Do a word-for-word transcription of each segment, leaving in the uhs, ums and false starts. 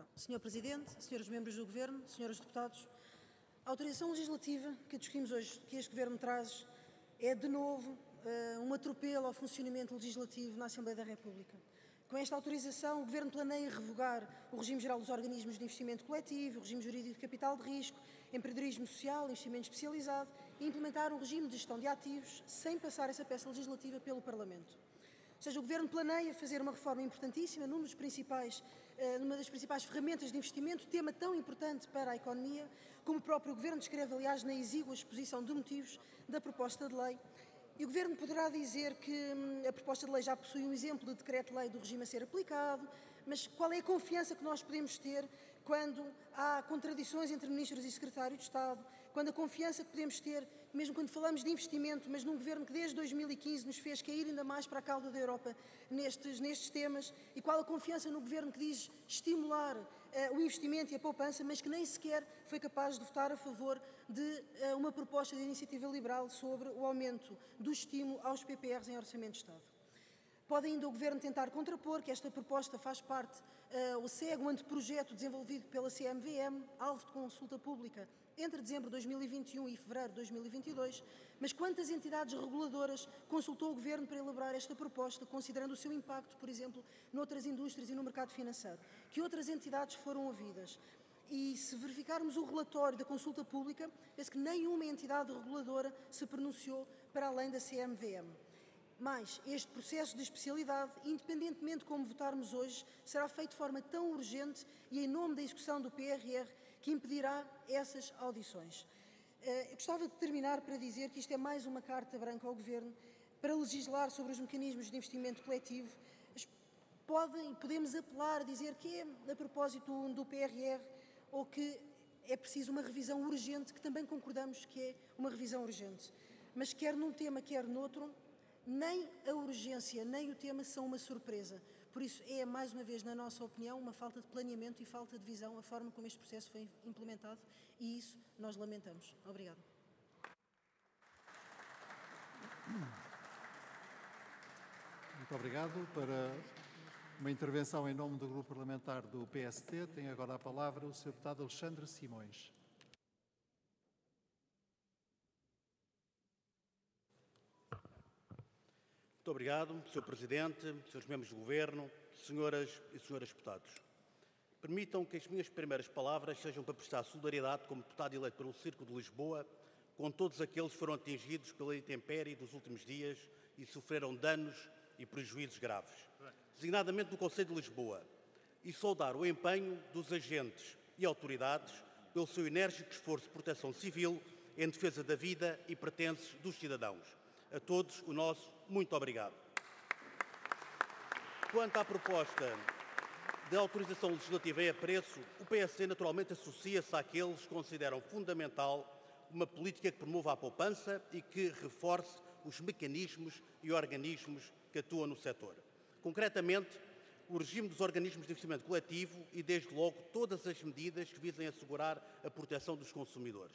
senhor Presidente, senhores membros do Governo, senhores deputados, a autorização legislativa que discutimos hoje, que este Governo traz, é de novo um atropelo ao funcionamento legislativo na Assembleia da República. Com esta autorização, o Governo planeia revogar o regime geral dos organismos de investimento coletivo, o regime jurídico de capital de risco, empreendedorismo social, investimento especializado e implementar um regime de gestão de ativos sem passar essa peça legislativa pelo Parlamento. Ou seja, o Governo planeia fazer uma reforma importantíssima num dos principais, numa das principais ferramentas de investimento, tema tão importante para a economia, como o próprio Governo descreve, aliás, na exígua exposição de motivos da proposta de lei. E o Governo poderá dizer que a proposta de lei já possui um exemplo de decreto-lei do regime a ser aplicado, mas qual é a confiança que nós podemos ter quando há contradições entre ministros e secretário de Estado, quando a confiança que podemos ter, mesmo quando falamos de investimento, mas num Governo que desde dois mil e quinze nos fez cair ainda mais para a cauda da Europa nestes, nestes temas, e qual a confiança no Governo que diz estimular uh, o investimento e a poupança, mas que nem sequer foi capaz de votar a favor de uh, uma proposta de iniciativa liberal sobre o aumento do estímulo aos P P Rs em Orçamento de Estado. Pode ainda o Governo tentar contrapor que esta proposta faz parte, uh, ou segue um anteprojeto desenvolvido pela C M V M, alvo de consulta pública entre dezembro de dois mil e vinte e um e fevereiro de dois mil e vinte e dois, mas quantas entidades reguladoras consultou o Governo para elaborar esta proposta, considerando o seu impacto, por exemplo, noutras indústrias e no mercado financeiro? Que outras entidades foram ouvidas? E se verificarmos o relatório da consulta pública, vê-se que nenhuma entidade reguladora se pronunciou para além da C M V M. Mas este processo de especialidade, independentemente de como votarmos hoje, será feito de forma tão urgente e em nome da execução do P R R que impedirá essas audições. Eu gostava de terminar para dizer que isto é mais uma carta branca ao Governo para legislar sobre os mecanismos de investimento coletivo. Podem, podemos apelar a dizer que é a propósito do P R R ou que é preciso uma revisão urgente, que também concordamos que é uma revisão urgente. Mas quer num tema, quer noutro, nem a urgência, nem o tema são uma surpresa. Por isso é, mais uma vez, na nossa opinião, uma falta de planeamento e falta de visão a forma como este processo foi implementado e isso nós lamentamos. Obrigada. Muito obrigado. Para uma intervenção em nome do Grupo Parlamentar do P S T, tem agora a palavra o senhor Deputado Alexandre Simões. Muito obrigado, senhor Presidente, senhores membros do Governo, senhoras e senhores deputados. Permitam que as minhas primeiras palavras sejam para prestar solidariedade como deputado eleito pelo Círculo de Lisboa com todos aqueles que foram atingidos pela intempérie dos últimos dias e sofreram danos e prejuízos graves, designadamente no Concelho de Lisboa, e saudar o empenho dos agentes e autoridades pelo seu enérgico esforço de proteção civil em defesa da vida e pertences dos cidadãos. A todos o nosso muito obrigado. Quanto à proposta de autorização legislativa em apreço, o P S C naturalmente associa-se àqueles que consideram fundamental uma política que promova a poupança e que reforce os mecanismos e organismos que atuam no setor. Concretamente, o regime dos organismos de investimento coletivo e, desde logo, todas as medidas que visem assegurar a proteção dos consumidores.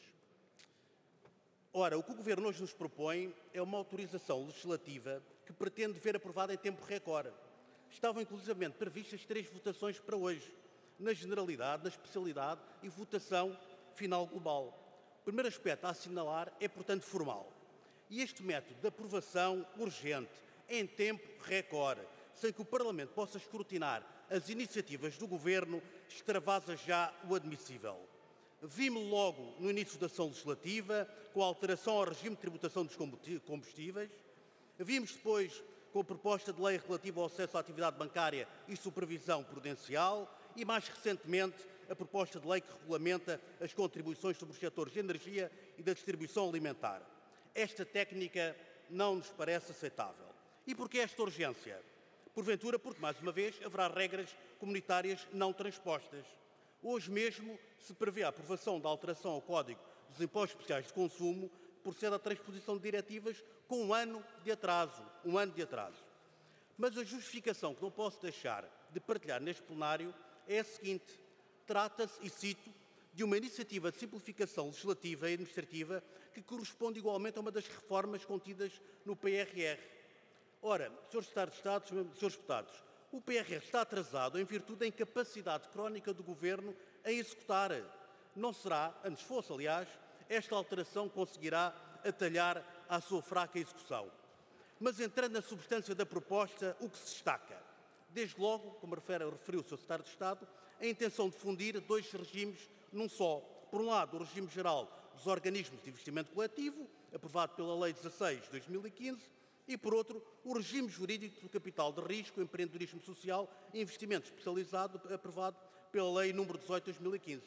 Ora, o que o Governo hoje nos propõe é uma autorização legislativa que pretende ver aprovada em tempo recorde. Estavam inclusivamente previstas três votações para hoje, na generalidade, na especialidade e votação final global. O primeiro aspecto a assinalar é, portanto, formal. E este método de aprovação urgente, em tempo recorde, sem que o Parlamento possa escrutinar as iniciativas do Governo, extravasa já o admissível. Vimos logo no início da ação legislativa, com a alteração ao regime de tributação dos combustíveis. Vimos depois com a proposta de lei relativa ao acesso à atividade bancária e supervisão prudencial e, mais recentemente, a proposta de lei que regulamenta as contribuições sobre os setores de energia e da distribuição alimentar. Esta técnica não nos parece aceitável. E porquê esta urgência? Porventura, porque, mais uma vez, haverá regras comunitárias não transpostas. Hoje mesmo se prevê a aprovação da alteração ao Código dos Impostos Especiais de Consumo que procede à transposição de diretivas com um ano de atraso. Um ano de atraso. Mas a justificação que não posso deixar de partilhar neste plenário é a seguinte. Trata-se, e cito, de uma iniciativa de simplificação legislativa e administrativa que corresponde igualmente a uma das reformas contidas no P R R. Ora, senhores Secretários de Estado, senhores deputados, o P R S está atrasado em virtude da incapacidade crónica do Governo em executar. Não será, antes fosse, aliás, esta alteração conseguirá atalhar à sua fraca execução. Mas entrando na substância da proposta, o que se destaca? Desde logo, como refere, referiu o senhor Secretário de Estado, a intenção de fundir dois regimes num só. Por um lado, o regime geral dos organismos de investimento coletivo, aprovado pela Lei dezasseis de dois mil e quinze, e, por outro, o regime jurídico do capital de risco, empreendedorismo social e investimento especializado, aprovado pela Lei número dezoito de dois mil e quinze.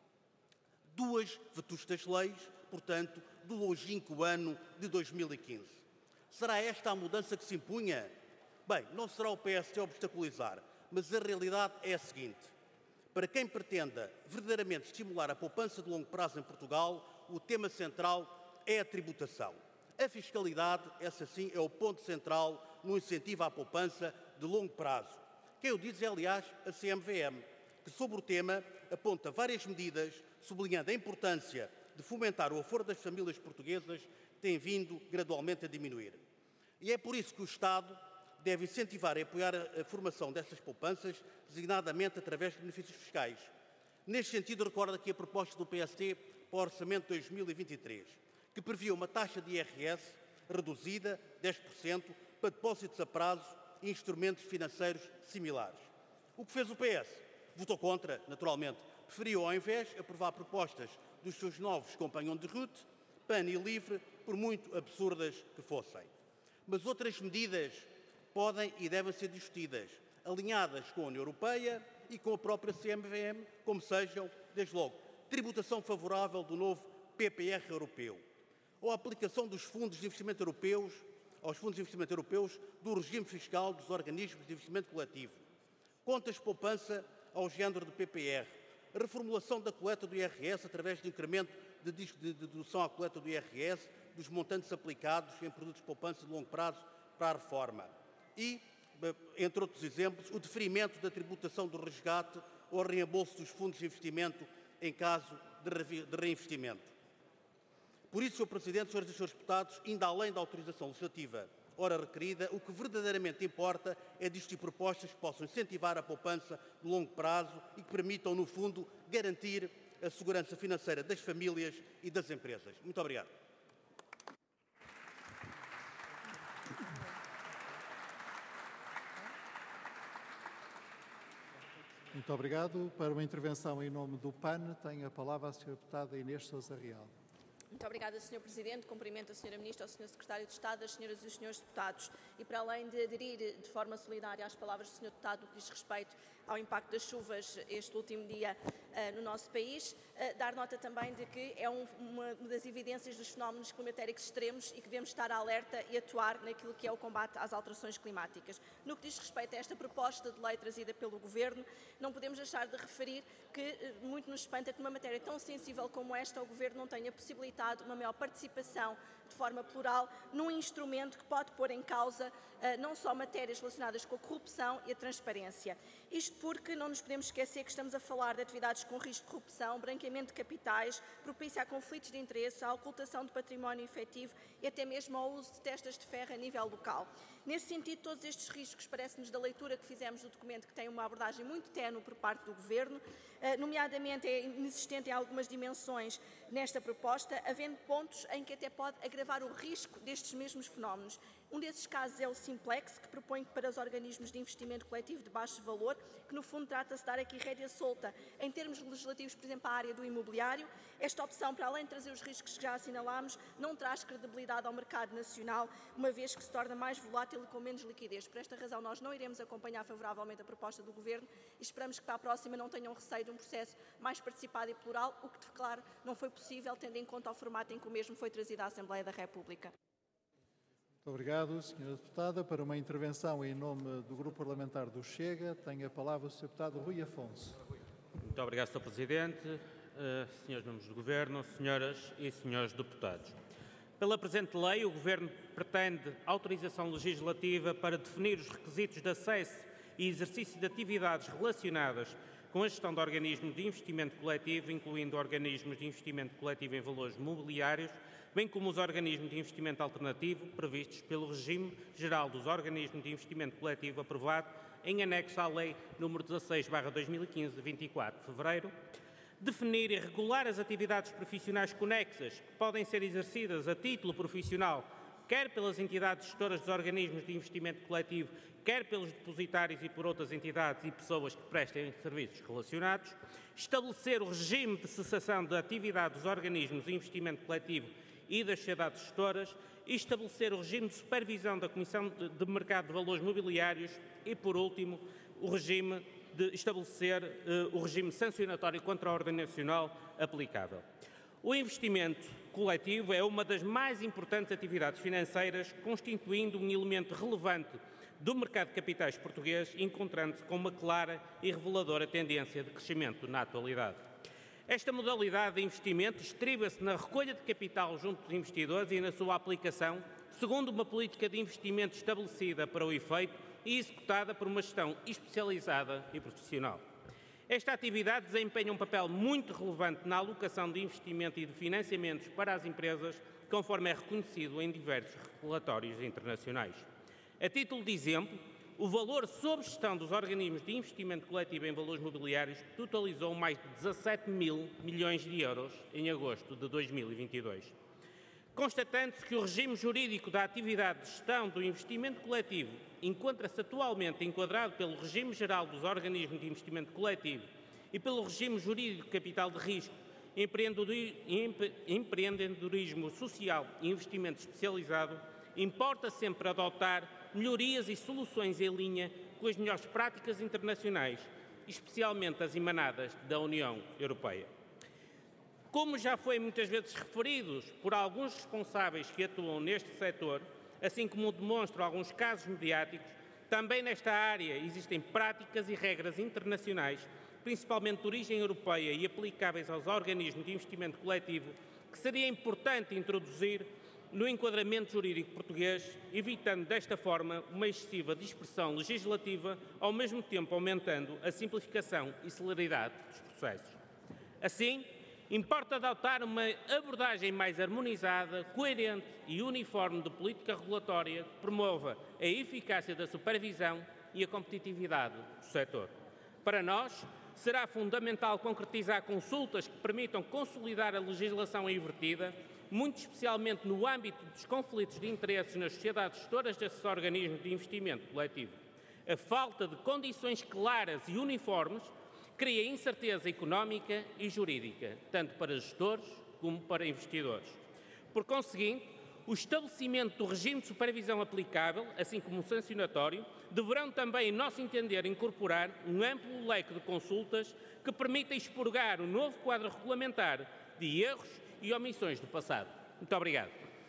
Duas vetustas leis, portanto, do longínquo ano de dois mil e quinze. Será esta a mudança que se impunha? Bem, não será o P S T a obstaculizar, mas a realidade é a seguinte. Para quem pretenda verdadeiramente estimular a poupança de longo prazo em Portugal, o tema central é a tributação. A fiscalidade, essa sim, é o ponto central no incentivo à poupança de longo prazo. Quem o diz é, aliás, a C M V M, que sobre o tema aponta várias medidas, sublinhando a importância de fomentar o aforo das famílias portuguesas, que tem vindo gradualmente a diminuir. E é por isso que o Estado deve incentivar e apoiar a formação dessas poupanças, designadamente através de benefícios fiscais. Neste sentido, recordo aqui a proposta do P S T para o Orçamento de dois mil e vinte e três, que previa uma taxa de I R S reduzida, dez por cento, para depósitos a prazo e instrumentos financeiros similares. O que fez o P S? Votou contra, naturalmente. Preferiu, ao invés, aprovar propostas dos seus novos companhões de route, P A N e LIVRE, por muito absurdas que fossem. Mas outras medidas podem e devem ser discutidas, alinhadas com a União Europeia e com a própria C M V M, como sejam, desde logo, tributação favorável do novo P P R europeu, ou a aplicação dos fundos de investimento europeus, aos fundos de investimento europeus, do regime fiscal dos organismos de investimento coletivo, contas de poupança ao género do P P R, reformulação da coleta do I R S através de incremento de, de, de dedução à coleta do I R S dos montantes aplicados em produtos de poupança de longo prazo para a reforma. E, entre outros exemplos, o deferimento da tributação do resgate ou reembolso dos fundos de investimento em caso de reinvestimento. Por isso, senhor Presidente, senhoras e senhores deputados, ainda além da autorização legislativa ora requerida, o que verdadeiramente importa é discutir propostas que possam incentivar a poupança de longo prazo e que permitam, no fundo, garantir a segurança financeira das famílias e das empresas. Muito obrigado. Muito obrigado. Para uma intervenção em nome do P A N, tem a palavra a senhora deputada Inês Sousa Real. Muito obrigada, senhor Presidente. Cumprimento a senhora Ministra, ao senhor Secretário de Estado, as senhoras e os senhores deputados. E para além de aderir de forma solidária às palavras do senhor Deputado no que diz respeito ao impacto das chuvas este último dia uh, no nosso país, uh, dar nota também de que é um, uma das evidências dos fenómenos climatéricos extremos e que devemos estar alerta e atuar naquilo que é o combate às alterações climáticas. No que diz respeito a esta proposta de lei trazida pelo Governo, não podemos deixar de referir que uh, muito nos espanta que numa matéria tão sensível como esta o Governo não tenha possibilitado uma maior participação de forma plural num instrumento que pode pôr em causa uh, não só matérias relacionadas com a corrupção e a transparência. Isto porque não nos podemos esquecer que estamos a falar de atividades com risco de corrupção, branqueamento de capitais, propícia a conflitos de interesse, a ocultação de património efetivo e até mesmo ao uso de testas de ferro a nível local. Nesse sentido, todos estes riscos, parece-nos da leitura que fizemos do documento, que tem uma abordagem muito ténue por parte do Governo, nomeadamente é inexistente em algumas dimensões nesta proposta, havendo pontos em que até pode agravar o risco destes mesmos fenómenos. Um desses casos é o Simplex, que propõe que para os organismos de investimento coletivo de baixo valor, que no fundo trata-se de dar aqui rédea solta em termos legislativos, por exemplo, à área do imobiliário, esta opção, para além de trazer os riscos que já assinalámos, não traz credibilidade ao mercado nacional, uma vez que se torna mais volátil e com menos liquidez. Por esta razão, nós não iremos acompanhar favoravelmente a proposta do Governo e esperamos que para a próxima não tenham receio de um processo mais participado e plural, o que, claro, não foi possível, tendo em conta o formato em que o mesmo foi trazido à Assembleia da República. Muito obrigado, senhora Deputada. Para uma intervenção em nome do Grupo Parlamentar do Chega, tem a palavra o senhor Deputado Rui Afonso. Muito obrigado, senhor Presidente, uh, senhores membros do Governo, senhoras e senhores deputados. Pela presente lei, o Governo pretende autorização legislativa para definir os requisitos de acesso e exercício de atividades relacionadas com a gestão de organismos de investimento coletivo, incluindo organismos de investimento coletivo em valores mobiliários, bem como os organismos de investimento alternativo previstos pelo regime geral dos organismos de investimento coletivo aprovado em anexo à Lei número dezasseis barra dois mil e quinze, de vinte e quatro de fevereiro, definir e regular as atividades profissionais conexas que podem ser exercidas a título profissional, quer pelas entidades gestoras dos organismos de investimento coletivo, quer pelos depositários e por outras entidades e pessoas que prestem serviços relacionados, estabelecer o regime de cessação da atividade dos organismos de investimento coletivo e das sociedades gestoras e estabelecer o regime de supervisão da Comissão de Mercado de Valores Mobiliários e, por último, o regime de estabelecer uh, o regime sancionatório contra a ordem nacional aplicável. O investimento coletivo é uma das mais importantes atividades financeiras, constituindo um elemento relevante do mercado de capitais português, encontrando-se com uma clara e reveladora tendência de crescimento na atualidade. Esta modalidade de investimento estriba-se na recolha de capital junto dos investidores e na sua aplicação, segundo uma política de investimento estabelecida para o efeito e executada por uma gestão especializada e profissional. Esta atividade desempenha um papel muito relevante na alocação de investimento e de financiamentos para as empresas, conforme é reconhecido em diversos relatórios internacionais. A título de exemplo, o valor sob gestão dos organismos de investimento coletivo em valores mobiliários totalizou mais de dezassete mil milhões de euros em agosto de dois mil e vinte e dois. Constatando-se que o regime jurídico da atividade de gestão do investimento coletivo encontra-se atualmente enquadrado pelo regime geral dos organismos de investimento coletivo e pelo regime jurídico de capital de risco, empreendedorismo social e investimento especializado, importa sempre adotar melhorias e soluções em linha com as melhores práticas internacionais, especialmente as emanadas da União Europeia. Como já foi muitas vezes referido por alguns responsáveis que atuam neste setor, assim como demonstram alguns casos mediáticos, também nesta área existem práticas e regras internacionais, principalmente de origem europeia e aplicáveis aos organismos de investimento coletivo, que seria importante introduzir no enquadramento jurídico português, evitando desta forma uma excessiva dispersão legislativa, ao mesmo tempo aumentando a simplificação e celeridade dos processos. Assim, importa adotar uma abordagem mais harmonizada, coerente e uniforme de política regulatória que promova a eficácia da supervisão e a competitividade do setor. Para nós, será fundamental concretizar consultas que permitam consolidar a legislação invertida, muito especialmente no âmbito dos conflitos de interesses nas sociedades gestoras desses organismos de investimento coletivo. A falta de condições claras e uniformes cria incerteza económica e jurídica, tanto para gestores como para investidores. Por conseguinte, o estabelecimento do regime de supervisão aplicável, assim como o sancionatório, deverão também, em nosso entender, incorporar um amplo leque de consultas que permita expurgar o novo quadro regulamentar de erros e omissões do passado. Muito obrigado.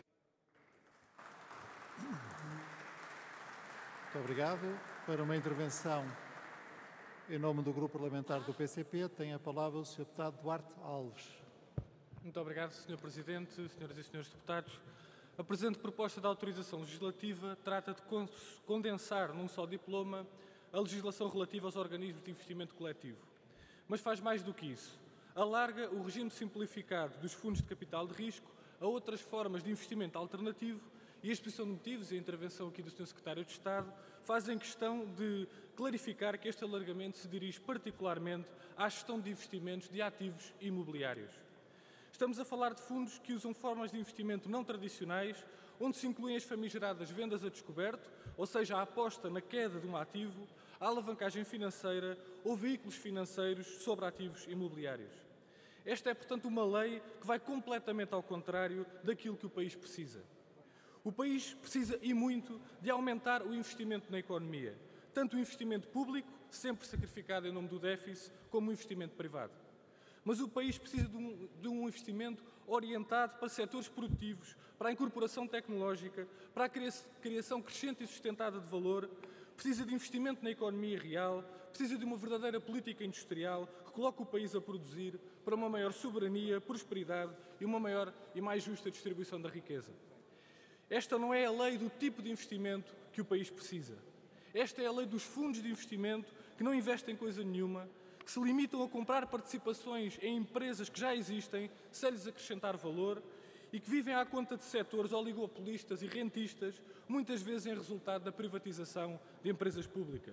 Muito obrigado. Para uma intervenção em nome do Grupo Parlamentar do P C P, tem a palavra o senhor Deputado Duarte Alves. Muito obrigado, senhor Presidente, senhoras e senhores deputados. A presente proposta de autorização legislativa trata de condensar num só diploma a legislação relativa aos organismos de investimento coletivo. Mas faz mais do que isso. Alarga o regime simplificado dos fundos de capital de risco a outras formas de investimento alternativo e a exposição de motivos e a intervenção aqui do senhor Secretário de Estado fazem questão de clarificar que este alargamento se dirige particularmente à gestão de investimentos de ativos imobiliários. Estamos a falar de fundos que usam formas de investimento não tradicionais, onde se incluem as famigeradas vendas a descoberto, ou seja, a aposta na queda de um ativo, a alavancagem financeira ou veículos financeiros sobre ativos imobiliários. Esta é, portanto, uma lei que vai completamente ao contrário daquilo que o país precisa. O país precisa, e muito, de aumentar o investimento na economia, tanto o investimento público, sempre sacrificado em nome do déficit, como o investimento privado. Mas o país precisa de um, de um investimento orientado para setores produtivos, para a incorporação tecnológica, para a criação crescente e sustentada de valor, precisa de investimento na economia real, precisa de uma verdadeira política industrial que coloque o país a produzir para uma maior soberania, prosperidade e uma maior e mais justa distribuição da riqueza. Esta não é a lei do tipo de investimento que o país precisa. Esta é a lei dos fundos de investimento que não investem em coisa nenhuma, que se limitam a comprar participações em empresas que já existem, sem lhes acrescentar valor, e que vivem à conta de setores oligopolistas e rentistas, muitas vezes em resultado da privatização de empresas públicas.